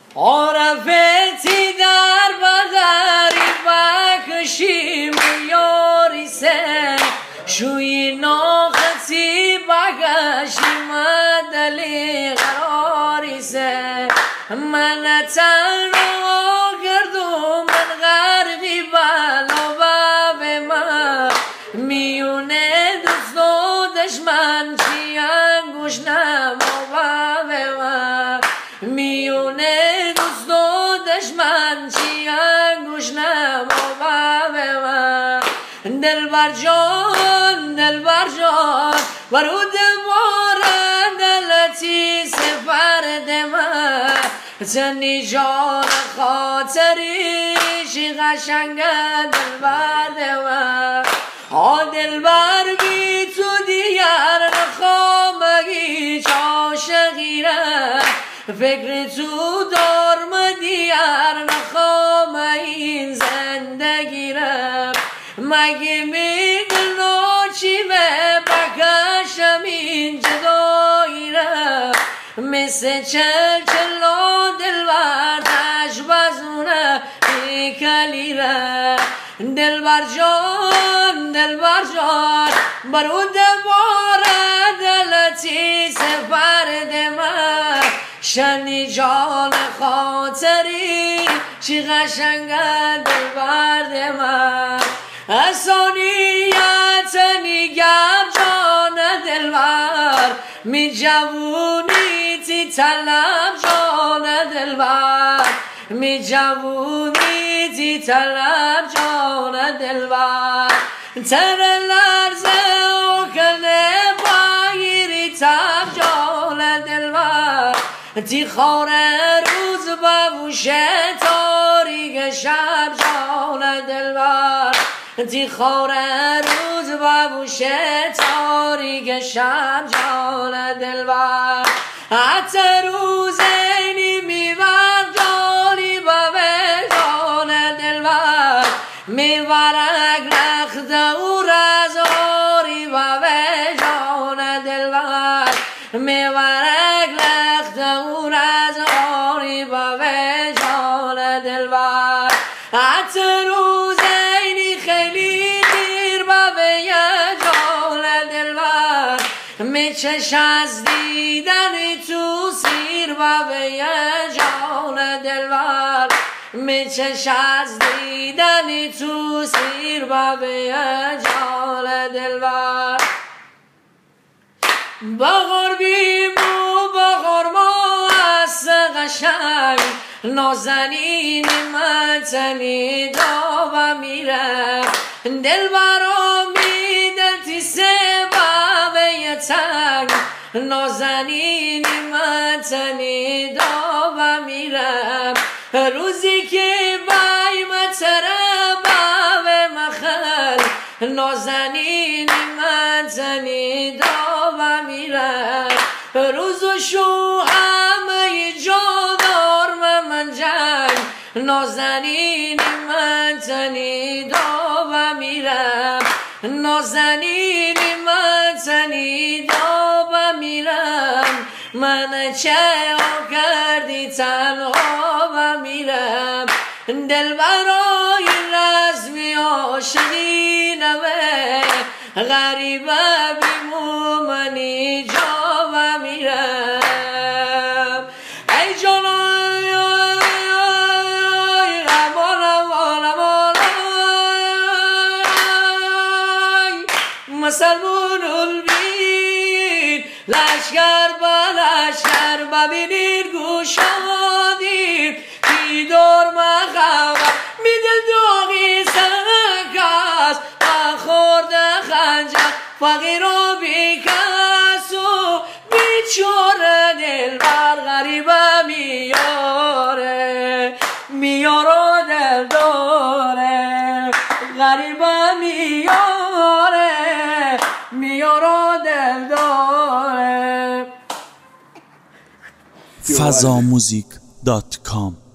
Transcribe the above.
عرفتی در بدری بکشیم یاری سه شوی ناختی بکشیم دلی قراری سه من تنها گردم من غرقی بلا به من میونه دوست و دشمن چی انگوش نما به من میونه دوست و دشمن چی انگوش نما به من دلبر جان برود مارن دلتی سفرد من زنی جان خاطری شی قشنگ دلبر من دلبر بی تو دیگر نخوامگی عاشقیره فکر تو دارم دیگر نخوام این زندگی را مگه میگنو چی به بکشم این جدایی را مثل چلو دلبر تشبزونه بیکلی را دلبر جان برود باره دلتی سفرد من شنی جان خاطری چی قشنگ دلبر من اسانیت نیگر جان دلبر می جوونی تی طلب جان دلبر می جوونی تی طلب جان دلبر تر لرزه و کنه باگیری تب جان دلبر تی خاره روز ببوشه تاریک شب جان دلبر تی خاره روز ببوشه تاریک شب جان دلبر حتی روز اینی میبر جانی ببه جان دلبر میبرک نخت او رزاری ببه جان دلبر میبرک نخت او رزاری ببه جان دلبر حتی روز اینی خیلی دیر ببه جان دلبر میچش از دیدن تو سیر ببه جان دلبر میچش از دیدن تو سیر ببه جان دلبر بغار بیمو بغار ما از قشنگ نازنین متنی داو میره دلبرا میدلتی سبب تنگ نازنین متنی داو میرم روزی که بایم تره باب مخل نازنین متنی داو میرم روز و شو همه جا دارم من جنگ نازنین متنی داو میرم نازنین متنی داو میرم من چه کردی تنها و میرم دلبرای رزمی عاشقی نوه غریبه بیمو منی جا و میرم ای جانای مسلمون البین لشکر با لشکر ببینید گوشادید کی دور مخواه میدل داغی سنگاز بخورده خنجر فقیر و بیکس و بیچاره دلبر غریبه میاره و دل داره غریبه میاره و دل داره fazamuzik.com